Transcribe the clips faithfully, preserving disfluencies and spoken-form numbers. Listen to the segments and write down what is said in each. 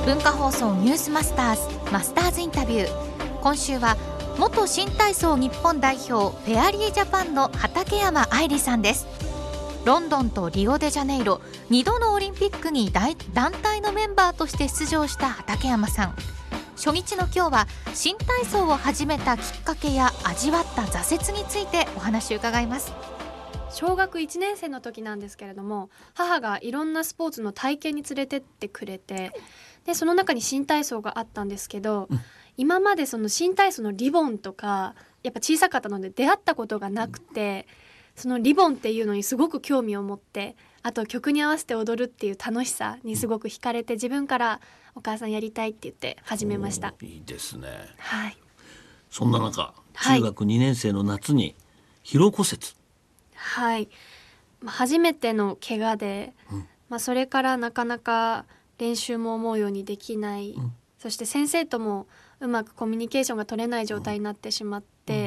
文化放送ニュースマスターズマスターズインタビュー。今週は元新体操日本代表フェアリージャパンの畠山愛理さんです。ロンドンとリオデジャネイロにどのオリンピックに大団体のメンバーとして出場した畠山さん。初日の今日は新体操を始めたきっかけや味わった挫折についてお話を伺います。 小学いちねん生の時なんですけれども、母がいろんなスポーツの体験に連れてってくれて、でその中に新体操があったんですけど、うん、今までその新体操のリボンとかやっぱ小さかったので出会ったことがなくて、そのリボンっていうのにすごく興味を持って、あと曲に合わせて踊るっていう楽しさにすごく惹かれて、自分からお母さんやりたいって言って始めました。 いいですね、 はい、 そんな中、中学にねん生の夏に疲労骨折、 はい、初めての怪我で、うんまあ、それからなかなか練習も思うようにできない、うん、そして先生ともうまくコミュニケーションが取れない状態になってしまって、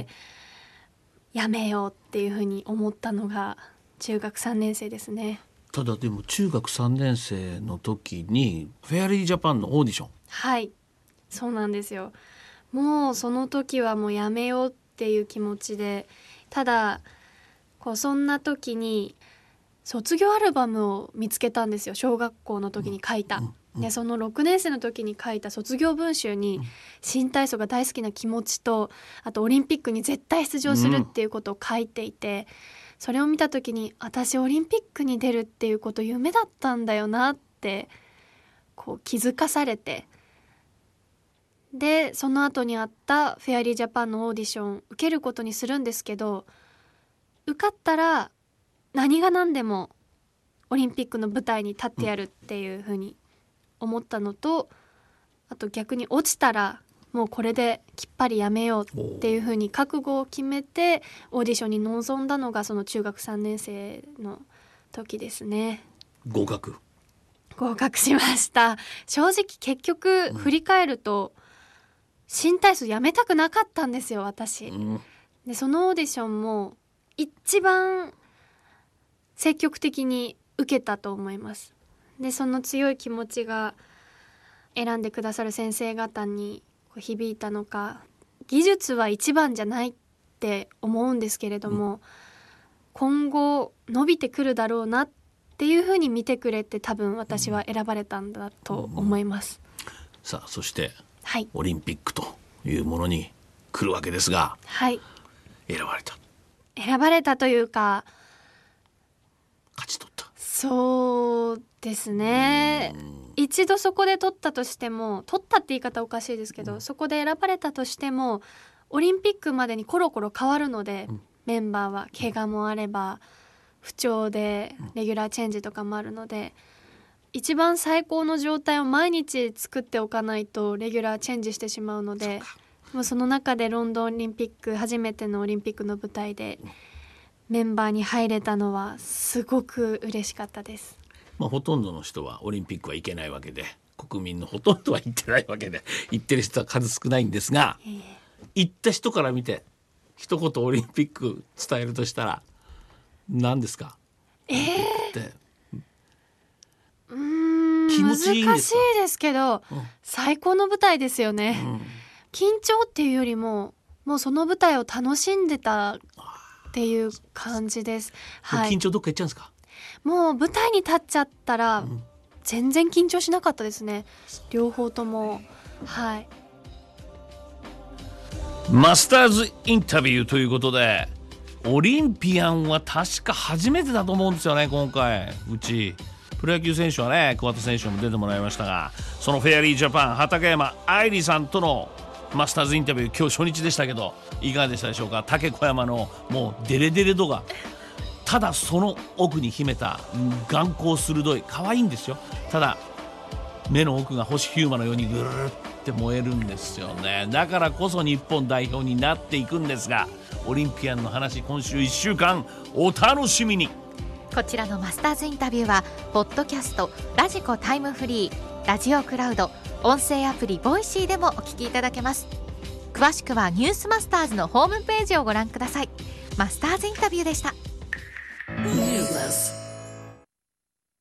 うん、やめようっていうふうに思ったのが中学さんねん生ですね。 ただでも中学さんねん生の時にフェアリージャパンのオーディション、 はいそうなんですよ。もうその時はもうやめようっていう気持ちで、ただこうそんな時に卒業アルバムを見つけたんですよ。小学校の時に書いた、うんうん、でそのろくねん生の時に書いた卒業文集に新体操が大好きな気持ちと、あとオリンピックに絶対出場するっていうことを書いていて、それを見た時に私オリンピックに出るっていうこと夢だったんだよなってこう気づかされて、でその後にあったフェアリージャパンのオーディション受けることにするんですけど、受かったら何が何でもオリンピックの舞台に立ってやるっていうふうに思ったのと、あと逆に落ちたらもうこれできっぱりやめようっていうふうに覚悟を決めてオーディションに臨んだのがその中学さんねん生の時ですね。 合格合格しました。正直結局振り返ると、うん、新体操やめたくなかったんですよ私、うん、でそのオーディションも一番積極的に受けたと思います。でその強い気持ちが選んでくださる先生方に響いたのか、技術は一番じゃないって思うんですけれども、うん、今後伸びてくるだろうなっていうふうに見てくれて、多分私は選ばれたんだと思います、 うん、さあそして、 はい、 オリンピックというものに来るわけですが、 はい、 選ばれた選ばれたというか勝ち取った。 そうですね、一度そこで取ったとしても、取ったって言い方おかしいですけど、うん、そこで選ばれたとしてもオリンピックまでにコロコロ変わるので、うん、メンバーは怪我もあれば不調でレギュラーチェンジとかもあるので、うん、一番最高の状態を毎日作っておかないとレギュラーチェンジしてしまうので、そ, もうその中でロンドンオリンピック初めてのオリンピックの舞台でメンバーに入れたのはすごく嬉しかったです。 まあ、ほとんどの人はオリンピックは行けないわけで、国民のほとんどは行ってないわけで、行ってる人は数少ないんですが、えー、行った人から見て一言オリンピック伝えるとしたら何ですか？ えー、 ってうーん気持ちいいんですか？難しいですけど、うん、最高の舞台ですよね、うん、緊張っていうよりももうその舞台を楽しんでたっていう感じです、 はい、緊張どっか行っちゃうんですか？ もう舞台に立っちゃったら、うん、全然緊張しなかったですね、両方とも。はい、 マスターズインタビューということで、オリンピアンは確か初めてだと思うんですよね。今回うちプロ野球選手はね、桑田選手も出てもらいましたが、そのフェアリージャパン畠山愛理さんとのマスターズインタビュー、今日初日でしたけどいかがでしたでしょうか？竹小山のもうデレデレ度が、ただその奥に秘めた眼光鋭い、可愛いんですよ。ただ目の奥が星飛雄馬のようにぐるーって燃えるんですよね。だからこそ日本代表になっていくんですが、オリンピアンの話、今週いっしゅうかんお楽しみに。 こちらのマスターズインタビューはポッドキャスト、ラジコタイムフリー、ラジオクラウド、音声アプリボイシーでもお聞きいただけます。詳しくはニュースマスターズのホームページをご覧ください。マスターズインタビューでした。News.